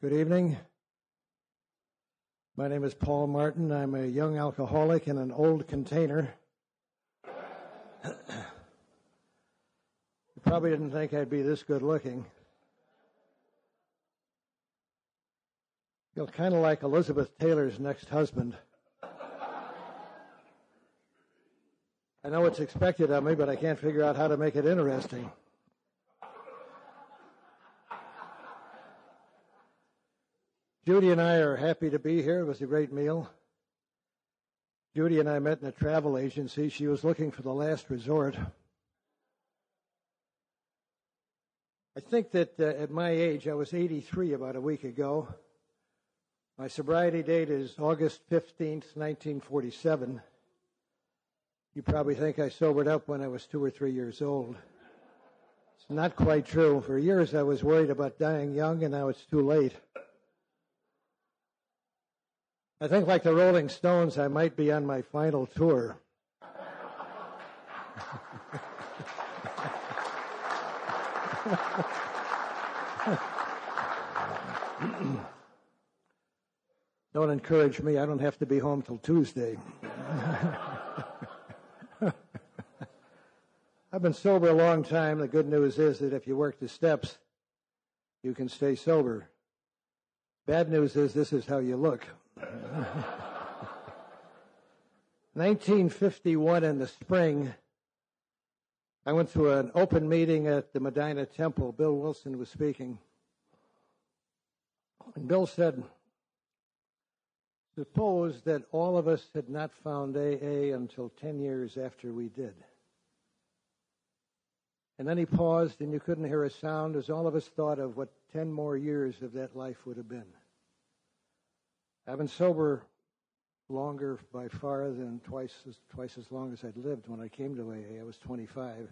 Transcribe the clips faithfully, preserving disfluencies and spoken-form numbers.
Good evening. My name is Paul Martin. I'm a young alcoholic in an old container. You probably didn't think I'd be this good looking. Feel kind of like Elizabeth Taylor's next husband. I know it's expected of me, but I can't figure out how to make it interesting. Judy and I are happy to be here. It was a great meal. Judy and I met in a travel agency. She was looking for the last resort. I think that uh, at my age, I was eighty-three about a week ago. My sobriety date is August fifteenth, nineteen forty-seven. You probably think I sobered up when I was two or three years old. It's not quite true. For years I was worried about dying young, and now it's too late. I think, like the Rolling Stones, I might be on my final tour. Don't encourage me. I don't have to be home till Tuesday. I've been sober a long time. The good news is that if you work the steps, you can stay sober. Bad news is this is how you look. nineteen fifty-one in the spring, I went to an open meeting at the Medina Temple. Bill Wilson was speaking. And Bill said, suppose that all of us had not found A A until ten years after we did. And then he paused, and you couldn't hear a sound as all of us thought of what ten more years of that life would have been. I've been sober longer by far than twice as, twice as long as I'd lived when I came to A A. I was twenty-five.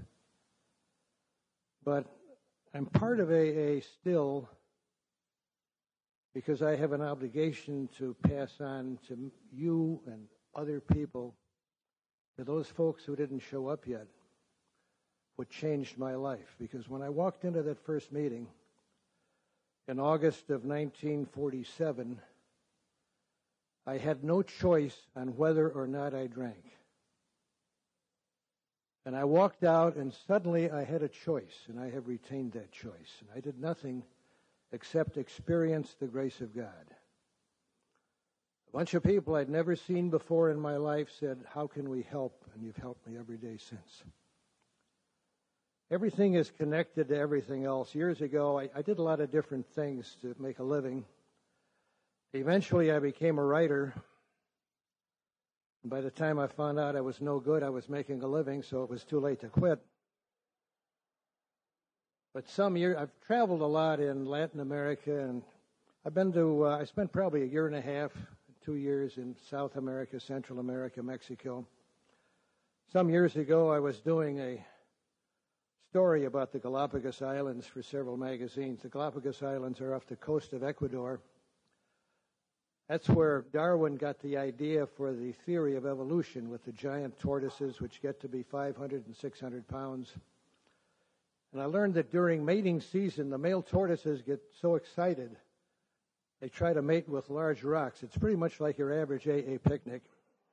But I'm part of A A still because I have an obligation to pass on to you and other people, to those folks who didn't show up yet, what changed my life. Because when I walked into that first meeting in August of nineteen forty-seven, I had no choice on whether or not I drank. And I walked out, and suddenly I had a choice, and I have retained that choice. And I did nothing except experience the grace of God. A bunch of people I'd never seen before in my life said, how can we help? And you've helped me every day since. Everything is connected to everything else. Years ago, I, I did a lot of different things to make a living. Eventually, I became a writer. And by the time I found out I was no good, I was making a living, so it was too late to quit. But some year, I've traveled a lot in Latin America, and I've been to, uh, I spent probably a year and a half, two years in South America, Central America, Mexico. Some years ago, I was doing a story about the Galapagos Islands for several magazines. The Galapagos Islands are off the coast of Ecuador. That's where Darwin got the idea for the theory of evolution with the giant tortoises, which get to be five hundred and six hundred pounds. And I learned that during mating season, the male tortoises get so excited, they try to mate with large rocks. It's pretty much like your average A A picnic.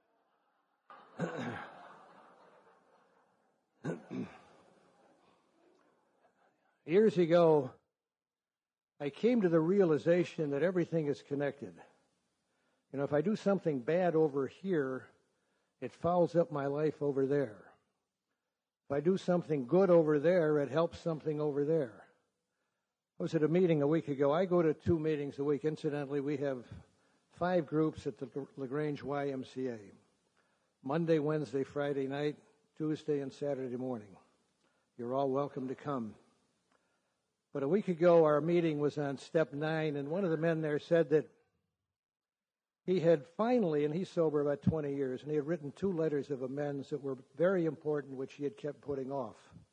Years ago, I came to the realization that everything is connected. You know, if I do something bad over here, it fouls up my life over there. If I do something good over there, it helps something over there. I was at a meeting a week ago. I go to two meetings a week. Incidentally, we have five groups at the LaGrange Y M C A. Monday, Wednesday, Friday night, Tuesday, and Saturday morning. You're all welcome to come. But a week ago, our meeting was on step nine, and one of the men there said that he had finally, and he's sober about twenty years, and he had written two letters of amends that were very important, which he had kept putting off.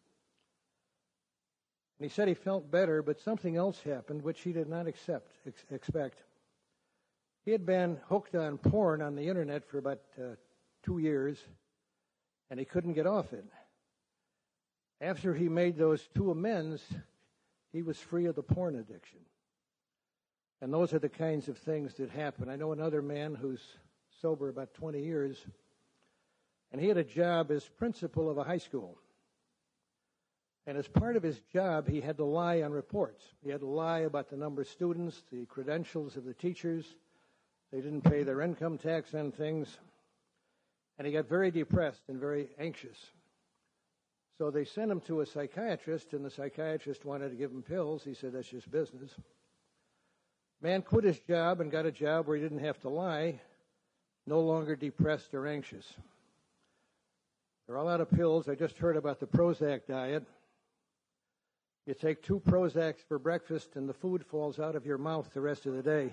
And he said he felt better, but something else happened, which he did not accept, ex- expect. He had been hooked on porn on the internet for about uh, two years, and he couldn't get off it. After he made those two amends, he was free of the porn addiction. And those are the kinds of things that happen. I know another man who's sober about twenty years, and he had a job as principal of a high school. And as part of his job, he had to lie on reports. He had to lie about the number of students, the credentials of the teachers. They didn't pay their income tax on things. And he got very depressed and very anxious. So they sent him to a psychiatrist, and the psychiatrist wanted to give him pills. He said, that's just business. Man quit his job and got a job where he didn't have to lie, no longer depressed or anxious. There are a lot of pills. I just heard about the Prozac diet. You take two Prozacs for breakfast and the food falls out of your mouth the rest of the day.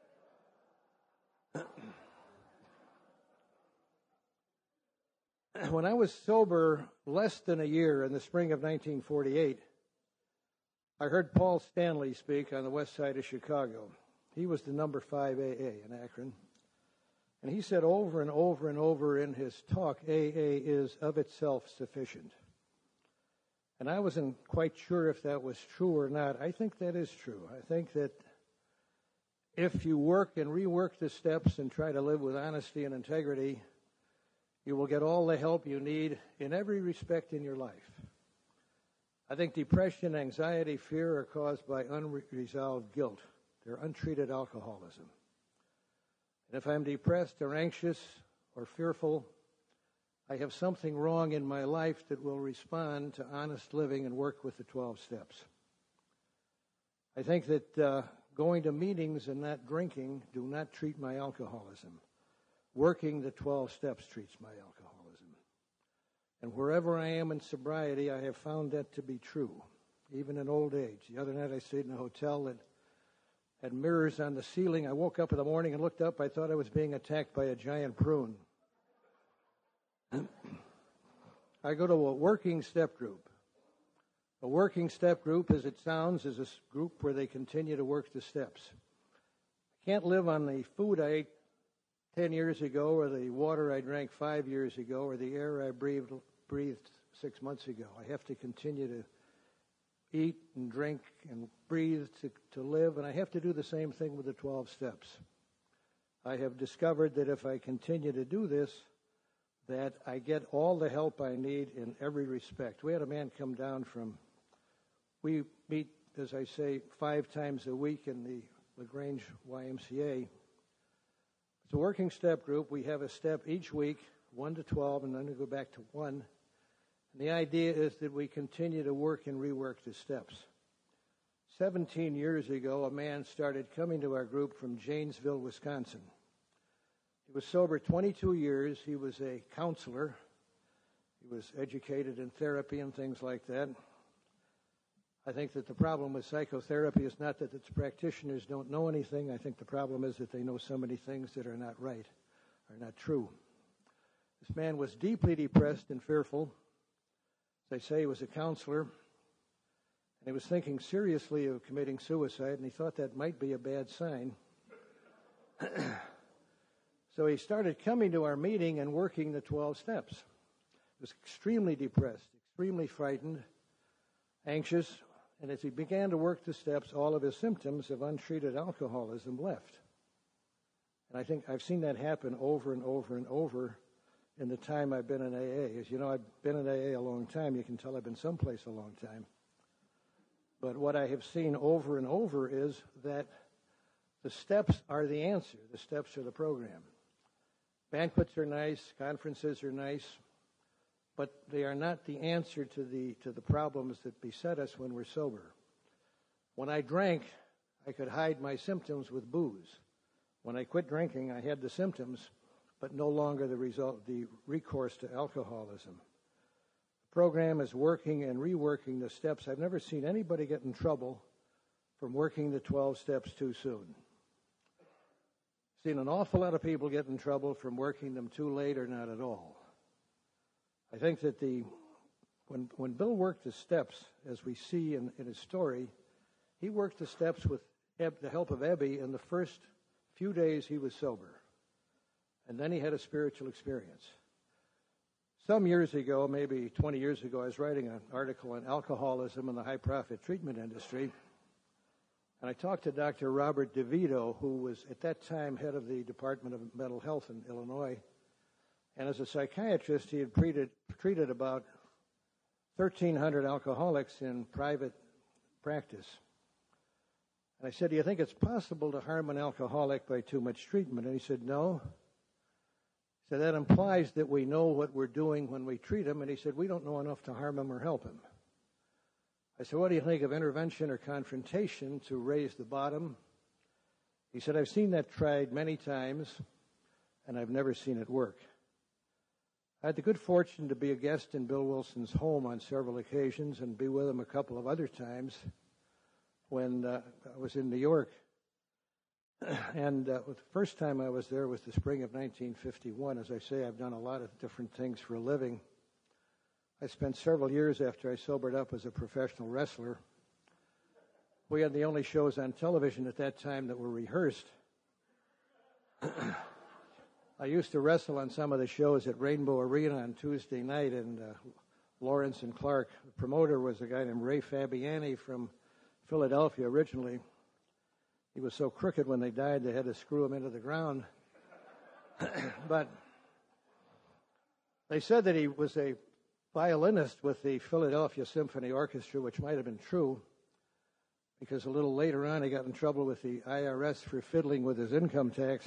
When I was sober less than a year in the spring of nineteen forty-eight, I heard Paul Stanley speak on the west side of Chicago. He was the number five A A in Akron. And he said over and over and over in his talk, A A is of itself sufficient. And I wasn't quite sure if that was true or not. I think that is true. I think that if you work and rework the steps and try to live with honesty and integrity, you will get all the help you need in every respect in your life. I think depression, anxiety, fear are caused by unresolved guilt. They're untreated alcoholism. And if I'm depressed or anxious or fearful, I have something wrong in my life that will respond to honest living and work with the twelve steps. I think that uh, going to meetings and not drinking do not treat my alcoholism. Working the twelve steps treats my alcoholism. And wherever I am in sobriety, I have found that to be true, even in old age. The other night I stayed in a hotel that had mirrors on the ceiling. I woke up in the morning and looked up. I thought I was being attacked by a giant prune. I go to a working step group. A working step group, as it sounds, is a group where they continue to work the steps. I can't live on the food I ate ten years ago, or the water I drank five years ago, or the air I breathed, breathed six months ago. I have to continue to eat and drink and breathe to, to live, and I have to do the same thing with the twelve steps. I have discovered that if I continue to do this, that I get all the help I need in every respect. We had a man come down from, we meet, as I say, five times a week in the LaGrange Y M C A. It's a working step group. We have a step each week, one to twelve, and then we go back to one. And the idea is that we continue to work and rework the steps. Seventeen years ago, a man started coming to our group from Janesville, Wisconsin. He was sober twenty-two years. He was a counselor. He was educated in therapy and things like that. I think that the problem with psychotherapy is not that its practitioners don't know anything. I think the problem is that they know so many things that are not right, are not true. This man was deeply depressed and fearful. As I say, he was a counselor, and he was thinking seriously of committing suicide, and he thought that might be a bad sign. So he started coming to our meeting and working the twelve steps. He was extremely depressed, extremely frightened, anxious, and as he began to work the steps, all of his symptoms of untreated alcoholism left. And I think I've seen that happen over and over and over in the time I've been in A A. As you know, I've been in A A a long time. You can tell I've been someplace a long time. But what I have seen over and over is that the steps are the answer. The steps are the program. Banquets are nice, conferences are nice, but they are not the answer to the to the problems that beset us when we're sober. When I drank, I could hide my symptoms with booze. When I quit drinking, I had the symptoms, but no longer the result, the recourse to alcoholism. The program is working and reworking the steps. I've never seen anybody get in trouble from working the twelve steps too soon. Seen an awful lot of people get in trouble from working them too late or not at all. I think that the when when Bill worked the steps, as we see in, in his story, he worked the steps with Eb, the help of Ebby in the first few days he was sober. And then he had a spiritual experience. Some years ago, maybe twenty years ago, I was writing an article on alcoholism in the high-profit treatment industry. And I talked to Doctor Robert DeVito, who was at that time head of the Department of Mental Health in Illinois. And as a psychiatrist, he had treated, treated about thirteen hundred alcoholics in private practice. And I said, do you think it's possible to harm an alcoholic by too much treatment? And he said, no. He said, that implies that we know what we're doing when we treat him. And he said, we don't know enough to harm him or help him. I said, what do you think of intervention or confrontation to raise the bottom? He said, I've seen that tried many times, and I've never seen it work. I had the good fortune to be a guest in Bill Wilson's home on several occasions and be with him a couple of other times when uh, I was in New York. And uh, the first time I was there was the spring of nineteen fifty-one. As I say, I've done a lot of different things for a living. I spent several years after I sobered up as a professional wrestler. We had the only shows on television at that time that were rehearsed. I used to wrestle on some of the shows at Rainbow Arena on Tuesday night, and uh, Lawrence and Clark, the promoter, was a guy named Ray Fabiani from Philadelphia originally. He was so crooked when they died they had to screw him into the ground. But they said that he was a violinist with the Philadelphia Symphony Orchestra, which might have been true, because a little later on he got in trouble with the I R S for fiddling with his income tax.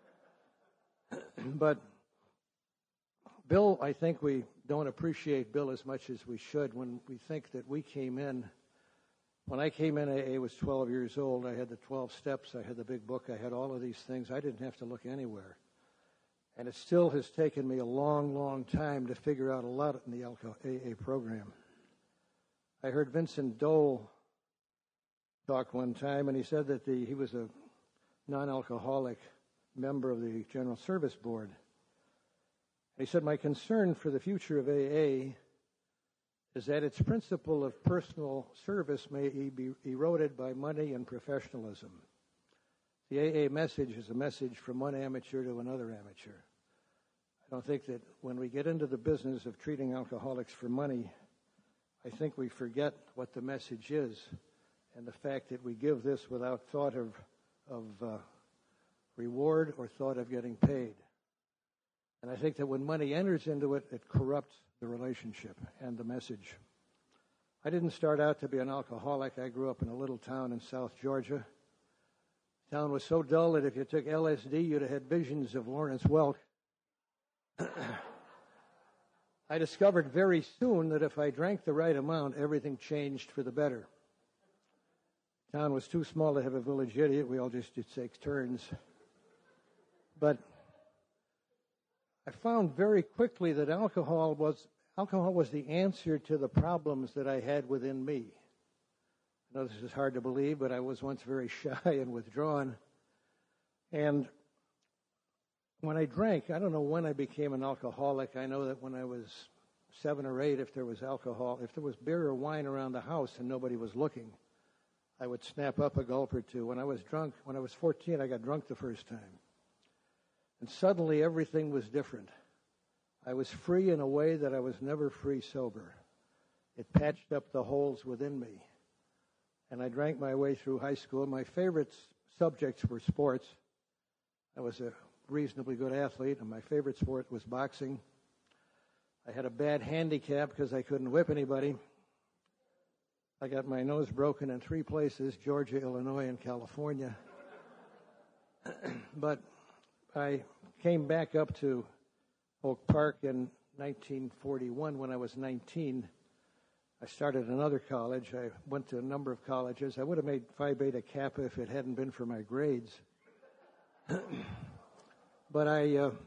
But Bill, I think we don't appreciate Bill as much as we should when we think that we came in. When I came in, I was twelve years old. I had the twelve steps. I had the big book. I had all of these things. I didn't have to look anywhere. And it still has taken me a long, long time to figure out a lot in the A A program. I heard Vincent Dole talk one time, and he said that the, he was a non-alcoholic member of the General Service Board. And he said, my concern for the future of A A is that its principle of personal service may be eroded by money and professionalism. The A A message is a message from one amateur to another amateur. I don't think that when we get into the business of treating alcoholics for money, I think we forget what the message is and the fact that we give this without thought of, of uh, reward or thought of getting paid. And I think that when money enters into it, it corrupts the relationship and the message. I didn't start out to be an alcoholic. I grew up in a little town in South Georgia. The town was so dull that if you took L S D, you'd have had visions of Lawrence Welk. I discovered very soon that if I drank the right amount, everything changed for the better. The town was too small to have a village idiot. We all just did take turns. But I found very quickly that alcohol was alcohol was the answer to the problems that I had within me. I know this is hard to believe, but I was once very shy and withdrawn. And when I drank, I don't know when I became an alcoholic. I know that when I was seven or eight, if there was alcohol, if there was beer or wine around the house and nobody was looking, I would snap up a gulp or two. When I was drunk, when I was fourteen, I got drunk the first time. And suddenly everything was different. I was free in a way that I was never free sober. It patched up the holes within me. And I drank my way through high school. My favorite subjects were sports. I was a reasonably good athlete, and my favorite sport was boxing. I had a bad handicap because I couldn't whip anybody. I got my nose broken in three places, Georgia, Illinois, and California. But I came back up to Oak Park in nineteen forty-one when I was nineteen. I started another college. I went to a number of colleges. I would have made Phi Beta Kappa if it hadn't been for my grades. But I uh,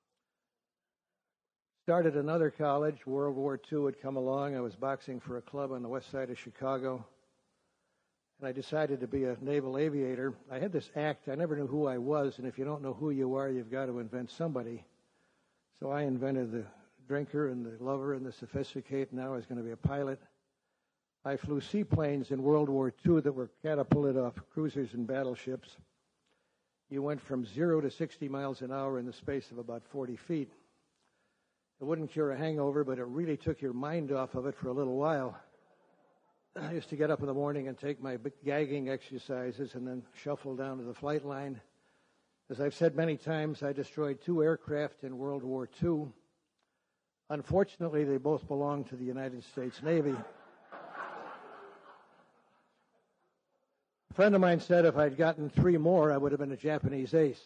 started another college. World War Two had come along. I was boxing for a club on the west side of Chicago. And I decided to be a naval aviator. I had this act. I never knew who I was. And if you don't know who you are, you've got to invent somebody. So I invented the drinker and the lover and the sophisticated. Now I was going to be a pilot. I flew seaplanes in World War Two that were catapulted off cruisers and battleships. You went from zero to sixty miles an hour in the space of about forty feet. It wouldn't cure a hangover, but it really took your mind off of it for a little while. I used to get up in the morning and take my gagging exercises and then shuffle down to the flight line. As I've said many times, I destroyed two aircraft in World War Two. Unfortunately, they both belonged to the United States Navy. A friend of mine said if I'd gotten three more, I would have been a Japanese ace.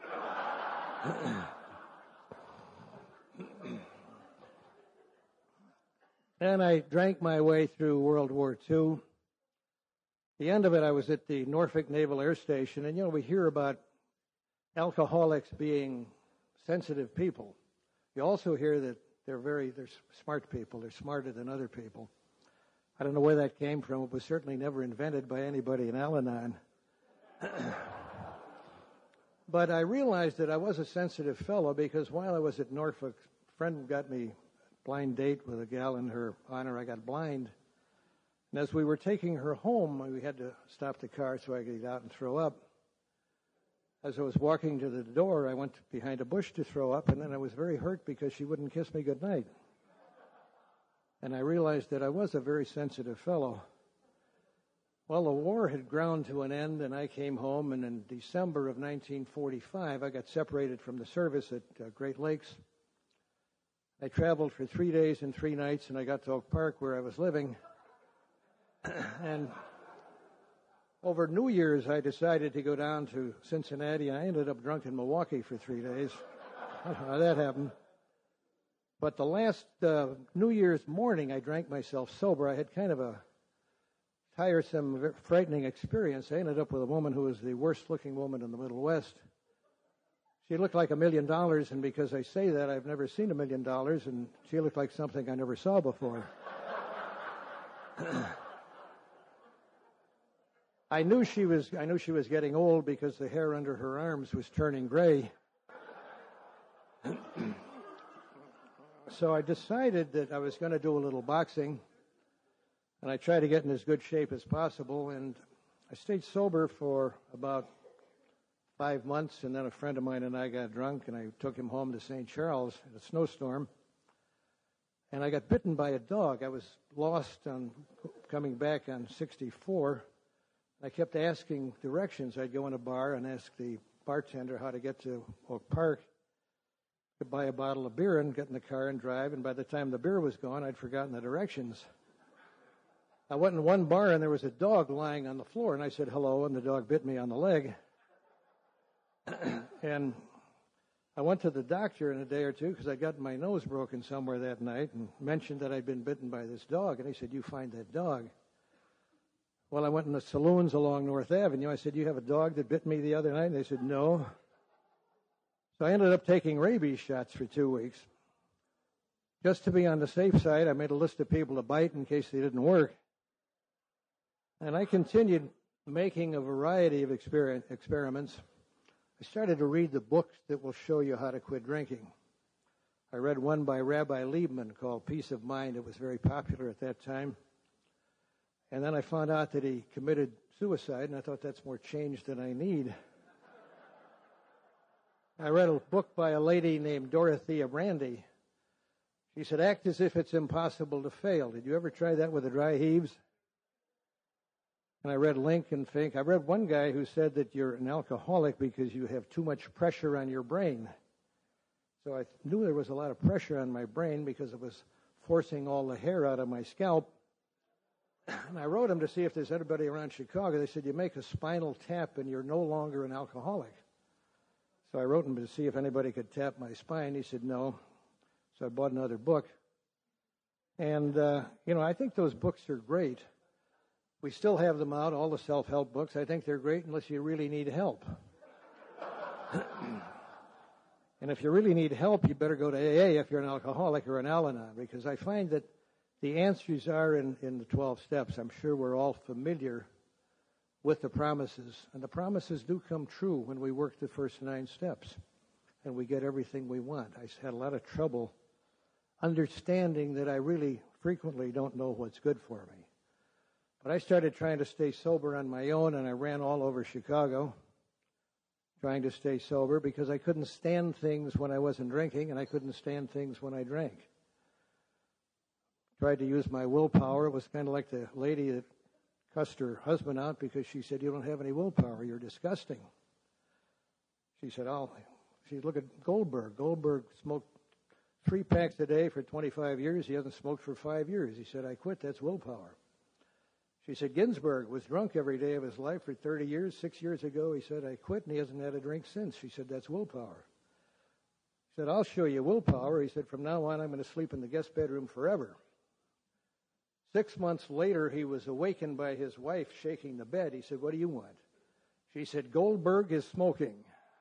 And I drank my way through World War Two. The end of it, I was at the Norfolk Naval Air Station, and you know, we hear about alcoholics being sensitive people. You also hear that they're very, they're smart people. They're smarter than other people. I don't know where that came from. It was certainly never invented by anybody in Al-Anon. But I realized that I was a sensitive fellow because while I was at Norfolk, a friend got me a blind date with a gal in her honor. I got blind. And as we were taking her home, we had to stop the car so I could get out and throw up. As I was walking to the door, I went behind a bush to throw up, and then I was very hurt because she wouldn't kiss me goodnight. And I realized that I was a very sensitive fellow. Well, the war had ground to an end, and I came home, and in December of nineteen forty-five, I got separated from the service at uh, Great Lakes. I traveled for three days and three nights, and I got to Oak Park, where I was living. And over New Year's, I decided to go down to Cincinnati, and I ended up drunk in Milwaukee for three days. I don't know how that happened. But the last uh, New Year's morning, I drank myself sober. I had kind of a tiresome, frightening experience. I ended up with a woman who was the worst-looking woman in the Middle West. She looked like a million dollars, and because I say that, I've never seen a million dollars, and she looked like something I never saw before. I knew she was I knew she was getting old because the hair under her arms was turning gray. So I decided that I was going to do a little boxing, and I tried to get in as good shape as possible, and I stayed sober for about five months, and then a friend of mine and I got drunk, and I took him home to Saint Charles in a snowstorm, and I got bitten by a dog. I was lost on coming back on sixty-four. I kept asking directions. I'd go in a bar and ask the bartender how to get to Oak Park, to buy a bottle of beer and get in the car and drive, and by the time the beer was gone, I'd forgotten the directions. I went in one bar, and there was a dog lying on the floor, and I said hello, and the dog bit me on the leg. And I went to the doctor in a day or two because I'd gotten my nose broken somewhere that night and mentioned that I'd been bitten by this dog, and he said, "You find that dog." Well, I went in the saloons along North Avenue. I said, "You have a dog that bit me the other night?" And they said, "No." So I ended up taking rabies shots for two weeks. Just to be on the safe side, I made a list of people to bite in case they didn't work. And I continued making a variety of exper- experiments. I started to read the books that will show you how to quit drinking. I read one by Rabbi Liebman called Peace of Mind. It was very popular at that time. And then I found out that he committed suicide, and I thought that's more change than I need. I read a book by a lady named Dorothea Brandy. She said, "Act as if it's impossible to fail." Did you ever try that with the dry heaves? And I read Link and Fink. I read one guy who said that you're an alcoholic because you have too much pressure on your brain. So I knew there was a lot of pressure on my brain because it was forcing all the hair out of my scalp. And I wrote him to see if there's anybody around Chicago. They said, "You make a spinal tap and you're no longer an alcoholic." So I wrote him to see if anybody could tap my spine. He said no. So I bought another book. And, uh, you know, I think those books are great. We still have them out, all the self-help books. I think they're great unless you really need help. And if you really need help, you better go to A A if you're an alcoholic or an Al-Anon, because I find that the answers are in, in the twelve steps. I'm sure we're all familiar with the promises. And the promises do come true when we work the first nine steps and we get everything we want. I had a lot of trouble understanding that I really frequently don't know what's good for me. But I started trying to stay sober on my own, and I ran all over Chicago trying to stay sober because I couldn't stand things when I wasn't drinking, and I couldn't stand things when I drank. tried to use my willpower. It was kind of like the lady that cussed her husband out because she said, "You don't have any willpower. You're disgusting." She said, "Oh," she said, "Look at Goldberg. Goldberg smoked three packs a day for twenty-five years. He hasn't smoked for five years." He said, "I quit. That's willpower." She said, "Ginsburg was drunk every day of his life for thirty years. Six years ago, he said, I quit, and he hasn't had a drink since." She said, "That's willpower." He said, "I'll show you willpower." He said, "From now on, I'm going to sleep in the guest bedroom forever." Six months later, he was awakened by his wife shaking the bed. He said, "What do you want?" She said, "Goldberg is smoking."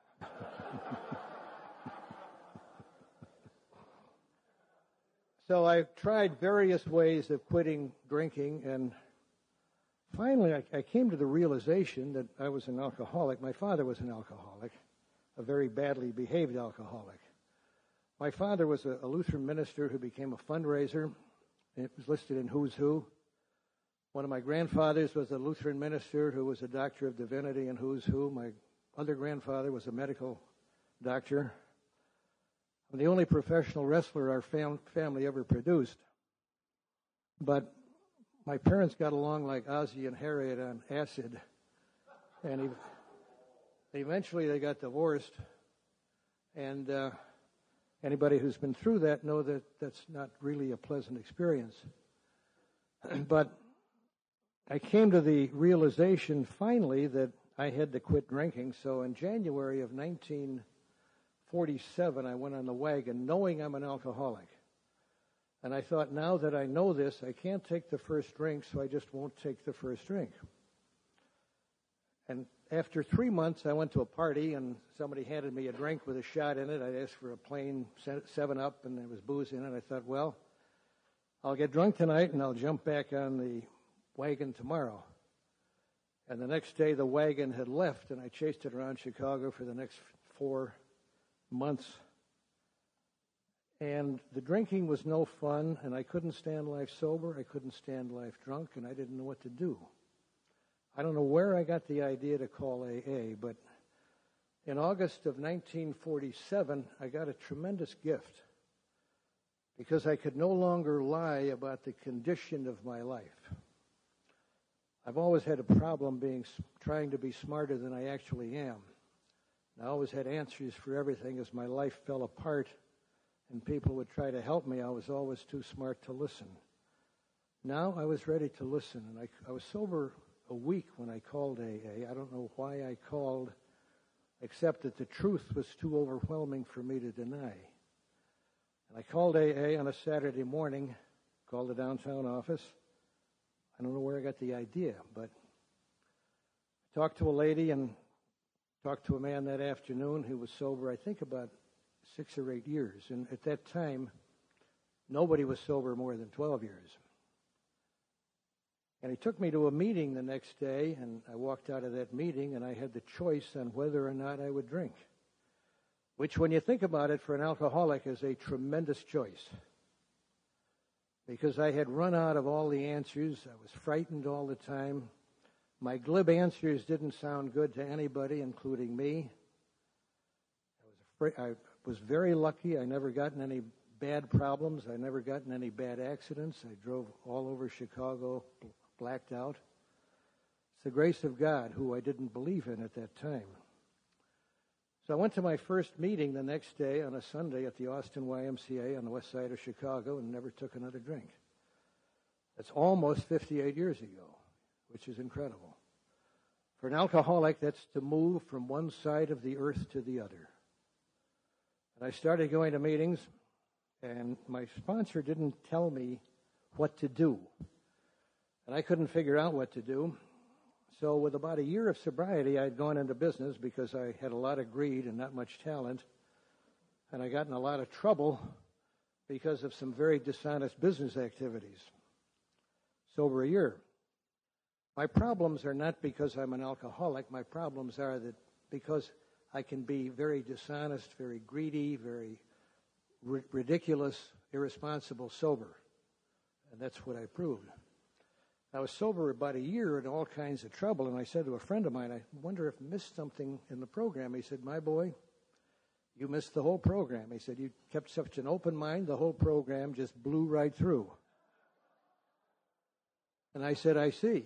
So I tried various ways of quitting drinking, and finally I, I came to the realization that I was an alcoholic. My father was an alcoholic, a very badly behaved alcoholic. My father was a, a Lutheran minister who became a fundraiser. It was listed in Who's Who. One of my grandfathers was a Lutheran minister who was a doctor of divinity in Who's Who. My other grandfather was a medical doctor. I'm the only professional wrestler our fam- family ever produced. But my parents got along like Ozzie and Harriet on acid. And he, eventually they got divorced. And uh, anybody who's been through that know that that's not really a pleasant experience. But I came to the realization finally that I had to quit drinking. So in January of nineteen forty-seven, I went on the wagon knowing I'm an alcoholic. And I thought, now that I know this, I can't take the first drink, so I just won't take the first drink. And after three months, I went to a party, and somebody handed me a drink with a shot in it. I asked for a plain seven up, and there was booze in it. I thought, well, I'll get drunk tonight, and I'll jump back on the wagon tomorrow. And the next day, the wagon had left, and I chased it around Chicago for the next four months. And the drinking was no fun, and I couldn't stand life sober. I couldn't stand life drunk, and I didn't know what to do. I don't know where I got the idea to call A A, but in August of nineteen forty-seven, I got a tremendous gift because I could no longer lie about the condition of my life. I've always had a problem being trying to be smarter than I actually am. I always had answers for everything. As my life fell apart and people would try to help me, I was always too smart to listen. Now I was ready to listen, and I, I was sober a week when I called A A. I don't know why I called, except that the truth was too overwhelming for me to deny. And I called A A on a Saturday morning, called the downtown office. I don't know where I got the idea, but I talked to a lady and talked to a man that afternoon who was sober, I think, about six or eight years. And at that time, nobody was sober more than twelve years. And he took me to a meeting the next day, and I walked out of that meeting, and I had the choice on whether or not I would drink, which, when you think about it, for an alcoholic is a tremendous choice. Because I had run out of all the answers. I was frightened all the time. My glib answers didn't sound good to anybody, including me. I was afraid. I was very lucky. I never got in any bad problems. I never got in any bad accidents. I drove all over Chicago, blacked out. It's the grace of God, who I didn't believe in at that time. So I went to my first meeting the next day on a Sunday at the Austin Y M C A on the west side of Chicago and never took another drink. That's almost fifty-eight years ago, which is incredible. For an alcoholic, that's to move from one side of the earth to the other. And I started going to meetings, and my sponsor didn't tell me what to do. And I couldn't figure out what to do. So with about a year of sobriety, I'd gone into business because I had a lot of greed and not much talent. And I got in a lot of trouble because of some very dishonest business activities. Sober a year. My problems are not because I'm an alcoholic. My problems are that because I can be very dishonest, very greedy, very ri- ridiculous, irresponsible, sober. And that's what I proved. I was sober about a year in all kinds of trouble, and I said to a friend of mine, I wonder if I missed something in the program. He said, my boy, you missed the whole program. He said, you kept such an open mind, the whole program just blew right through. And I said, I see.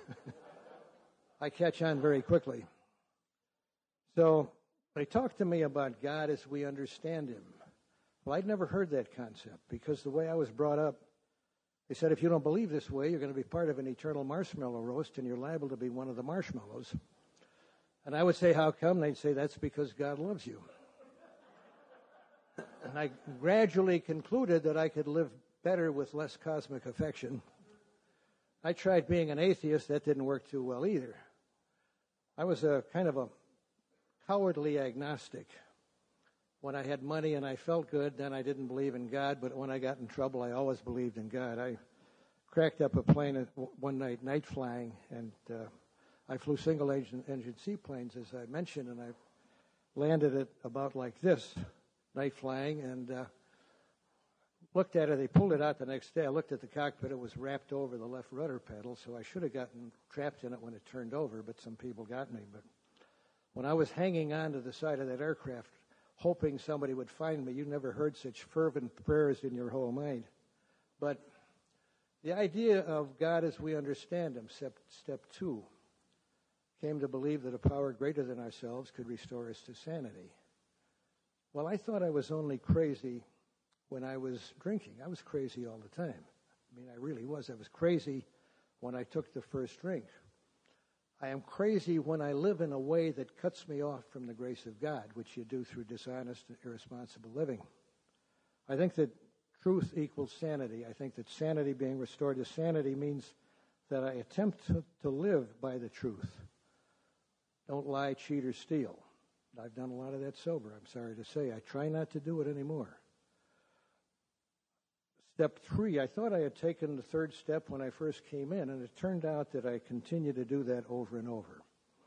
I catch on very quickly. So they talked to me about God as we understand Him. Well, I'd never heard that concept because the way I was brought up, they said, if you don't believe this way, you're going to be part of an eternal marshmallow roast and you're liable to be one of the marshmallows. And I would say, how come? They'd say, that's because God loves you. And I gradually concluded that I could live better with less cosmic affection. I tried being an atheist. That didn't work too well either. I was a kind of a cowardly agnostic. When I had money and I felt good, then I didn't believe in God. But when I got in trouble, I always believed in God. I cracked up a plane one night, night flying, and uh, I flew single-engine engine seaplanes, as I mentioned, and I landed it about like this, night flying, and uh, looked at it. They pulled it out the next day. I looked at the cockpit. It was wrapped over the left rudder pedal, so I should have gotten trapped in it when it turned over, but some people got me. But when I was hanging on to the side of that aircraft, hoping somebody would find me, you never heard such fervent prayers in your whole mind. But the idea of God as we understand Him, step, step two, came to believe that a power greater than ourselves could restore us to sanity. Well, I thought I was only crazy when I was drinking. I was crazy all the time. I mean, I really was. I was crazy when I took the first drink. I am crazy when I live in a way that cuts me off from the grace of God, which you do through dishonest and irresponsible living. I think that truth equals sanity. I think that sanity, being restored to sanity, means that I attempt to, to live by the truth. Don't lie, cheat, or steal. I've done a lot of that sober, I'm sorry to say. I try not to do it anymore. Step three, I thought I had taken the third step when I first came in, and it turned out that I continue to do that over and over.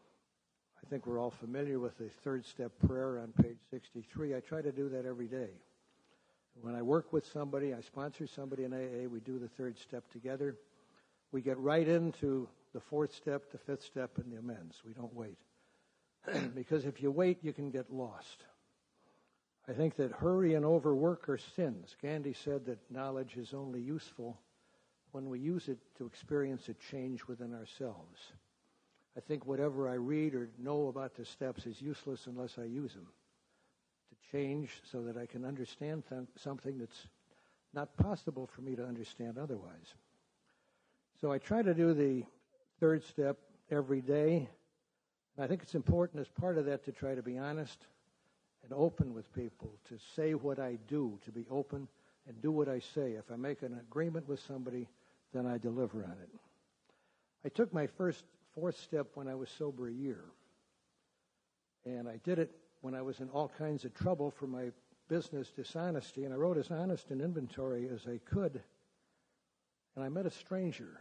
I think we're all familiar with the third step prayer on page sixty-three. I try to do that every day. When I work with somebody, I sponsor somebody in A A, we do the third step together. We get right into the fourth step, the fifth step, and the amends. We don't wait. Because if you wait, you can get lost. I think that hurry and overwork are sins. Gandhi said that knowledge is only useful when we use it to experience a change within ourselves. I think whatever I read or know about the steps is useless unless I use them to change so that I can understand th- something that's not possible for me to understand otherwise. So I try to do the third step every day. And I think it's important as part of that to try to be honest and open with people, to say what I do, to be open and do what I say. If I make an agreement with somebody, then I deliver on it. I took my first fourth step when I was sober a year. And I did it when I was in all kinds of trouble for my business dishonesty. And I wrote as honest an inventory as I could. And I met a stranger.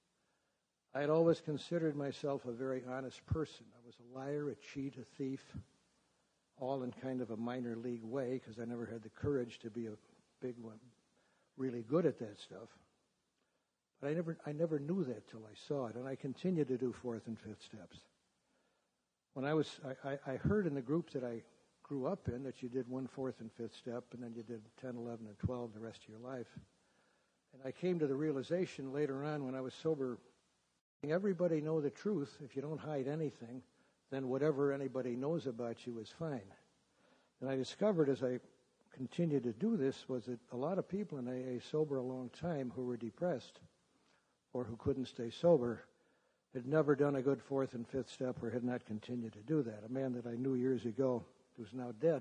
I had always considered myself a very honest person. I was a liar, a cheat, a thief, all in kind of a minor league way because I never had the courage to be a big one, really good at that stuff. But I never, I never knew that till I saw it, and I continue to do fourth and fifth steps. When I was, I, I, I heard in the group that I grew up in that you did one fourth and fifth step, and then you did ten, eleven, and twelve the rest of your life. And I came to the realization later on when I was sober, everybody know the truth. If you don't hide anything, then whatever anybody knows about you is fine. And I discovered as I continued to do this was that a lot of people in A A sober a long time who were depressed or who couldn't stay sober had never done a good fourth and fifth step or had not continued to do that. A man that I knew years ago, who's now dead,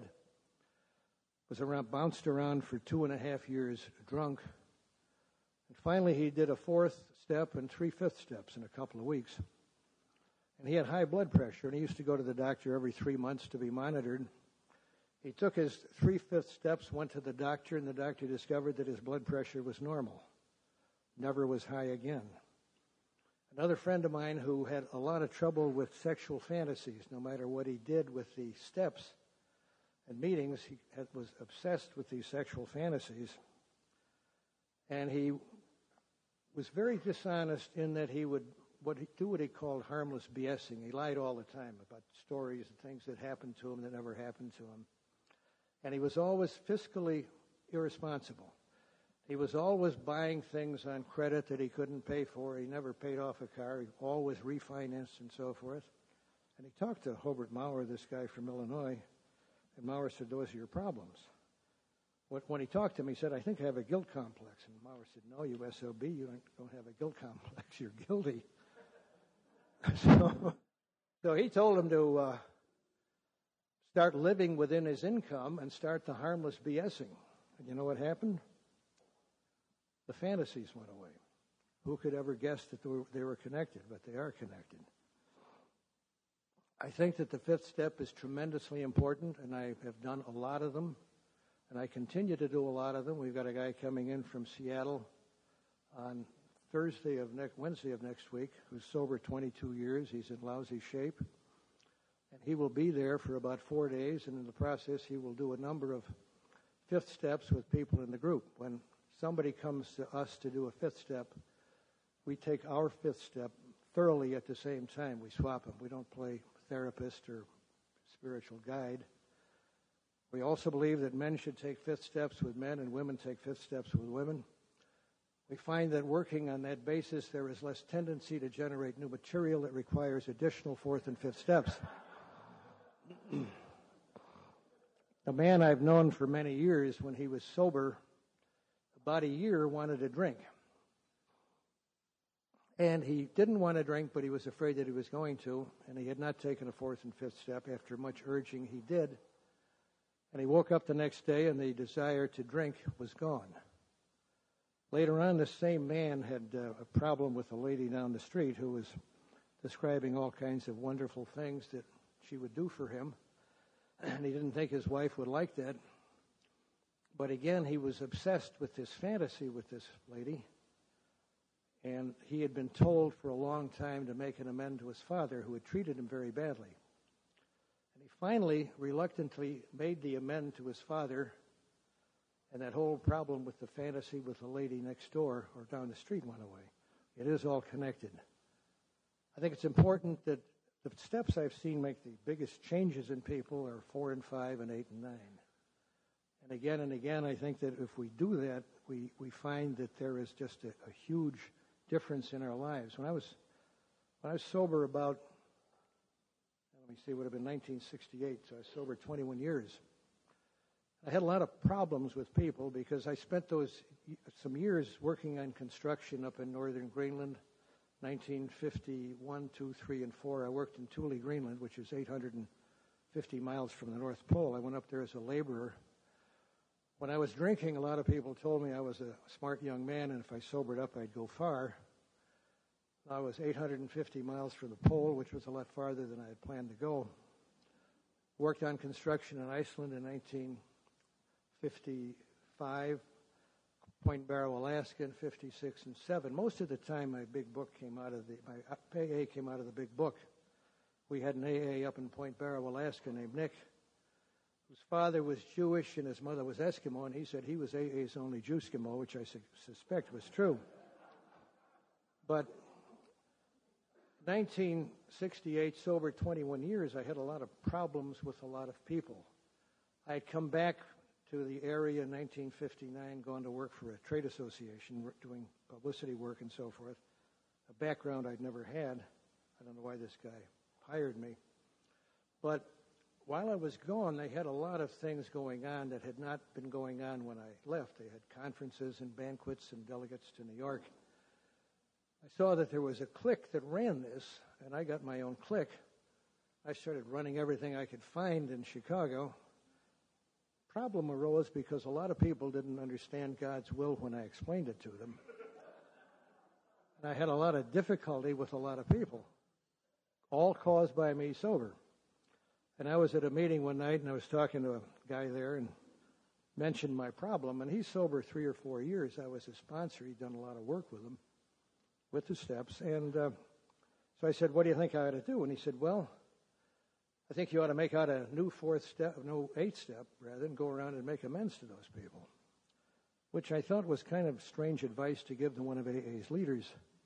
was around, bounced around for two and a half years drunk. And finally he did a fourth step and three fifth steps in a couple of weeks. And he had high blood pressure, and he used to go to the doctor every three months to be monitored. He took his three fifth steps, went to the doctor, and the doctor discovered that his blood pressure was normal. Never was high again. Another friend of mine who had a lot of trouble with sexual fantasies, no matter what he did with the steps and meetings, he had, was obsessed with these sexual fantasies. And he was very dishonest in that he would what he, do what he called harmless BSing. He lied all the time about stories and things that happened to him that never happened to him. And he was always fiscally irresponsible. He was always buying things on credit that he couldn't pay for. He never paid off a car. He always refinanced and so forth. And he talked to Hobart Maurer, this guy from Illinois, and Maurer said, those are your problems. When he talked to him, he said, I think I have a guilt complex. And Maurer said, no, you S O B, you don't, don't have a guilt complex. You're guilty. so, so he told him to uh, start living within his income and start the harmless BSing. And you know what happened? The fantasies went away. Who could ever guess that they were, they were connected? But they are connected. I think that the fifth step is tremendously important, and I have done a lot of them. And I continue to do a lot of them. We've got a guy coming in from Seattle on Thursday of next, Wednesday of next week, who's sober twenty-two years. He's in lousy shape. And he will be there for about four days, and in the process, he will do a number of fifth steps with people in the group. When somebody comes to us to do a fifth step, we take our fifth step thoroughly at the same time. We swap them. We don't play therapist or spiritual guide. We also believe that men should take fifth steps with men and women take fifth steps with women. We find that working on that basis, there is less tendency to generate new material that requires additional fourth and fifth steps. A man I've known for many years, when he was sober, about a year, wanted to drink. And he didn't want to drink, but he was afraid that he was going to, and he had not taken a fourth and fifth step. After much urging, he did. And he woke up the next day, and the desire to drink was gone. Later on, this same man had uh, a problem with a lady down the street who was describing all kinds of wonderful things that she would do for him. And he didn't think his wife would like that. But again, he was obsessed with this fantasy with this lady. And he had been told for a long time to make an amend to his father, who had treated him very badly. And he finally, reluctantly, made the amend to his father, and that whole problem with the fantasy with the lady next door or down the street went away. It is all connected. I think it's important that the steps I've seen make the biggest changes in people are four and five and eight and nine. And again and again, I think that if we do that, we, we find that there is just a, a huge difference in our lives. When I was when I was sober about, let me see, it would have been nineteen sixty-eight, so I was sober twenty-one years. I had a lot of problems with people because I spent those some years working on construction up in northern Greenland. nineteen fifty-one, two, three, and four, I worked in Thule, Greenland, which is eight hundred fifty miles from the North Pole. I went up there as a laborer. When I was drinking, a lot of people told me I was a smart young man, and if I sobered up, I'd go far. I was eight hundred fifty miles from the pole, which was a lot farther than I had planned to go. Worked on construction in Iceland in nineteen fifty-five, Point Barrow, Alaska in fifty-six and seven. Most of the time, my big book came out of the, my A A came out of the big book. We had an A A up in Point Barrow, Alaska named Nick, whose father was Jewish and his mother was Eskimo, and he said he was A A's only Jewskimo, which I su- suspect was true. But nineteen sixty-eight, sober twenty-one years, I had a lot of problems with a lot of people. I had come back to the area in nineteen fifty-nine, gone to work for a trade association, doing publicity work and so forth, a background I'd never had. I don't know why this guy hired me. But while I was gone, they had a lot of things going on that had not been going on when I left. They had conferences and banquets and delegates to New York. I saw that there was a clique that ran this, and I got my own clique. I started running everything I could find in Chicago. Problem arose because a lot of people didn't understand God's will when I explained it to them. And I had a lot of difficulty with a lot of people, all caused by me sober. And I was at a meeting one night, and I was talking to a guy there and mentioned my problem. And he's sober three or four years. I was his sponsor. He'd done a lot of work with him, with the steps. And uh, so I said, what do you think I ought to do? And he said, well, I think you ought to make out a new fourth step, no, eighth step, rather than go around and make amends to those people, which I thought was kind of strange advice to give to one of A A's leaders.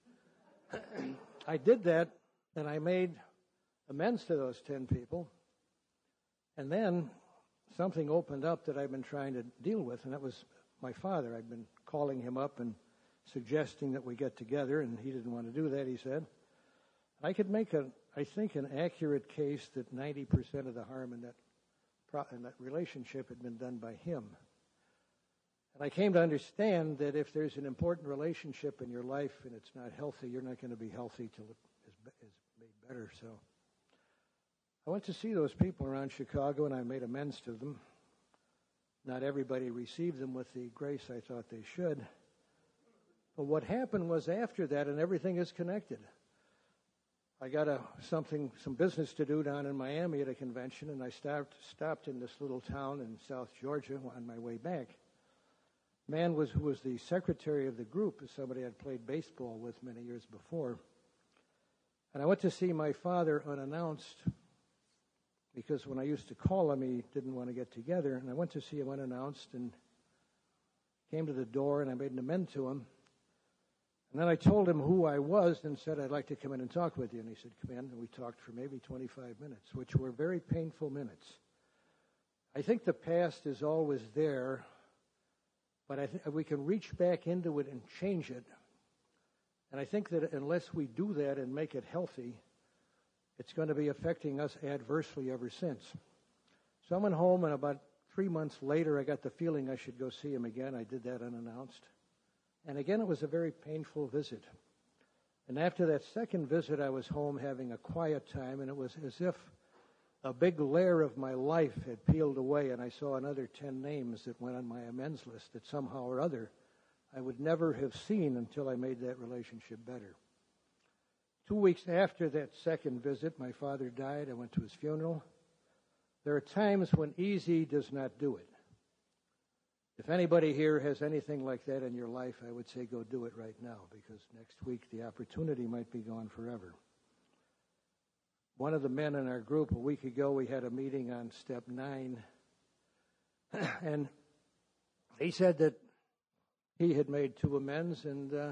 I did that, and I made amends to those ten people. And then something opened up that I've been trying to deal with, and that was my father. I'd been calling him up and suggesting that we get together, and he didn't want to do that, he said. I could make, a, I think, an accurate case that ninety percent of the harm in that, in that relationship had been done by him. And I came to understand that if there's an important relationship in your life and it's not healthy, you're not going to be healthy till it is, is made better. So I went to see those people around Chicago, and I made amends to them. Not everybody received them with the grace I thought they should. But what happened was after that, and everything is connected, I got a, something, some business to do down in Miami at a convention, and I stopped, stopped in this little town in South Georgia on my way back. Man was who was the secretary of the group is somebody I'd played baseball with many years before. And I went to see my father unannounced because when I used to call him, he didn't want to get together. And I went to see him unannounced and came to the door, and I made an amend to him. And then I told him who I was and said, I'd like to come in and talk with you. And he said, come in. And we talked for maybe twenty-five minutes, which were very painful minutes. I think the past is always there, but I think we can reach back into it and change it. And I think that unless we do that and make it healthy, it's going to be affecting us adversely ever since. So I went home, and about three months later, I got the feeling I should go see him again. I did that unannounced. And again, it was a very painful visit. And after that second visit, I was home having a quiet time, and it was as if a big layer of my life had peeled away, and I saw another ten names that went on my amends list that somehow or other I would never have seen until I made that relationship better. Two weeks after that second visit, my father died. I went to his funeral. There are times when easy does not do it. If anybody here has anything like that in your life, I would say go do it right now, because next week the opportunity might be gone forever. One of the men in our group, a week ago, we had a meeting on step nine, and he said that he had made two amends, and uh,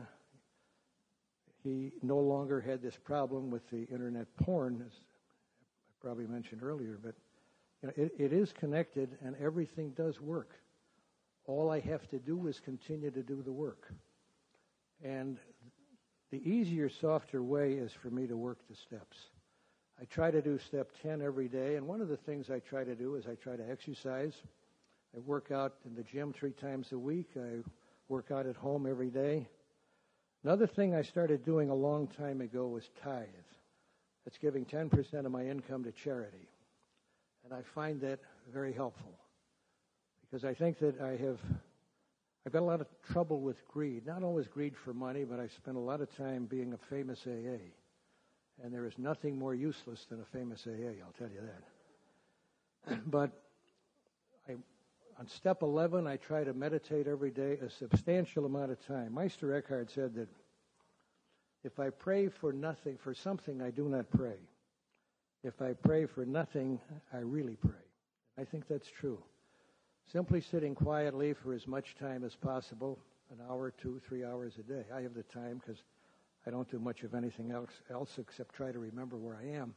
he no longer had this problem with the internet porn, as I probably mentioned earlier, but you know, it, it is connected, and everything does work. All I have to do is continue to do the work. And the easier, softer way is for me to work the steps. I try to do step ten every day, and one of the things I try to do is I try to exercise. I work out in the gym three times a week. I work out at home every day. Another thing I started doing a long time ago was tithe. That's giving ten percent of my income to charity. And I find that very helpful, because I think that I have, I've got a lot of trouble with greed. Not always greed for money, but I spent a lot of time being a famous A A. And there is nothing more useless than a famous A A, I'll tell you that. But I, on step eleven, I try to meditate every day a substantial amount of time. Meister Eckhart said that if I pray for nothing, for something, I do not pray. If I pray for nothing, I really pray. I think that's true. Simply sitting quietly for as much time as possible, an hour, two, three hours a day. I have the time because I don't do much of anything else, else except try to remember where I am.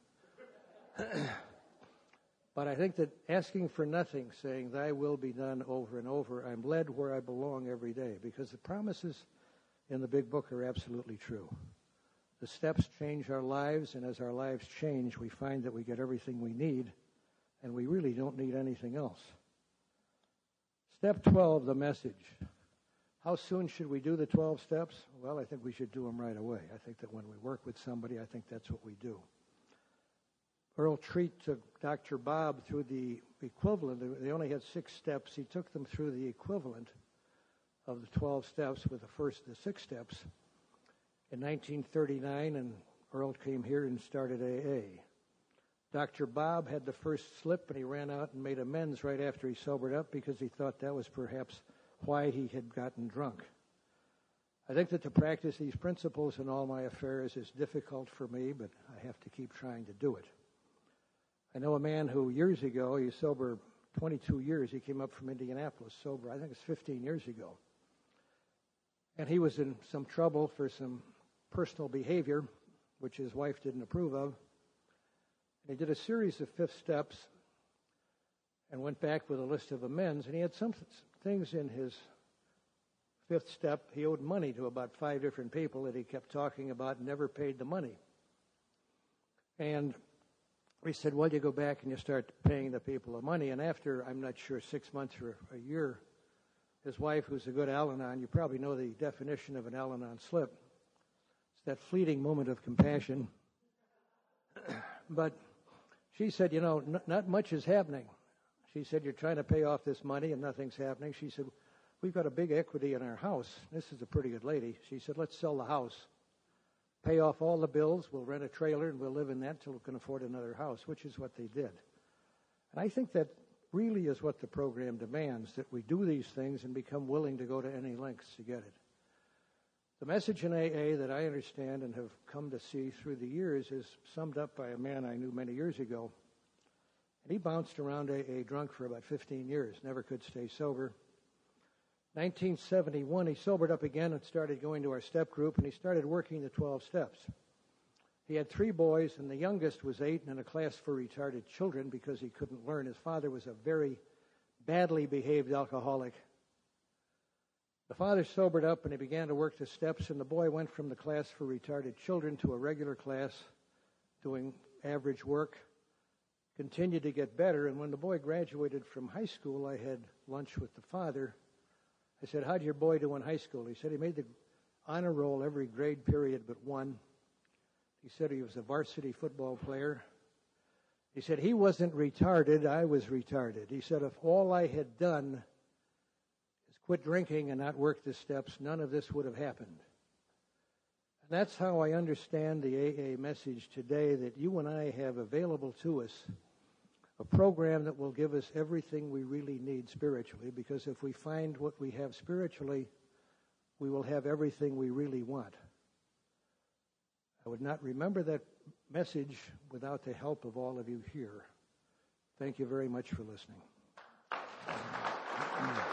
But I think that asking for nothing, saying, thy will be done over and over, I'm led where I belong every day, because the promises in the big book are absolutely true. The steps change our lives, and as our lives change, we find that we get everything we need, and we really don't need anything else. Step twelve, the message. How soon should we do the twelve steps? Well, I think we should do them right away. I think that when we work with somebody, I think that's what we do. Earl Treat took Doctor Bob through the equivalent. They only had six steps. He took them through the equivalent of the twelve steps with the first the six steps in nineteen thirty-nine, and Earl came here and started A A. Doctor Bob had the first slip, and he ran out and made amends right after he sobered up because he thought that was perhaps why he had gotten drunk. I think that to practice these principles in all my affairs is difficult for me, but I have to keep trying to do it. I know a man who years ago, he's sober twenty-two years, he came up from Indianapolis sober, I think it's fifteen years ago. And he was in some trouble for some personal behavior, which his wife didn't approve of. And he did a series of fifth steps and went back with a list of amends, and he had some things in his fifth step, he owed money to about five different people that he kept talking about and never paid the money. And we said, well, you go back and you start paying the people the money. And after, I'm not sure, six months or a year, his wife, who's a good Al-Anon, you probably know the definition of an Al-Anon slip. It's that fleeting moment of compassion. But she said, you know, n- not much is happening. She said, you're trying to pay off this money and nothing's happening. She said, we've got a big equity in our house. This is a pretty good lady. She said, let's sell the house, pay off all the bills, we'll rent a trailer, and we'll live in that until we can afford another house, which is what they did. And I think that really is what the program demands, that we do these things and become willing to go to any lengths to get it. The message in A A that I understand and have come to see through the years is summed up by a man I knew many years ago. And he bounced around A A drunk for about fifteen years, never could stay sober. nineteen seventy-one, he sobered up again and started going to our step group, and he started working the twelve steps. He had three boys, and the youngest was eight and in a class for retarded children because he couldn't learn. His father was a very badly behaved alcoholic. The father sobered up, and he began to work the steps, and the boy went from the class for retarded children to a regular class doing average work, continued to get better, and when the boy graduated from high school, I had lunch with the father. I said, how'd your boy do in high school? He said he made the honor roll every grade period but one. He said he was a varsity football player. He said he wasn't retarded, I was retarded. He said if all I had done is quit drinking and not work the steps, none of this would have happened. And that's how I understand the A A message today, that you and I have available to us a program that will give us everything we really need spiritually, because if we find what we have spiritually, we will have everything we really want. I would not remember that message without the help of all of you here. Thank you very much for listening.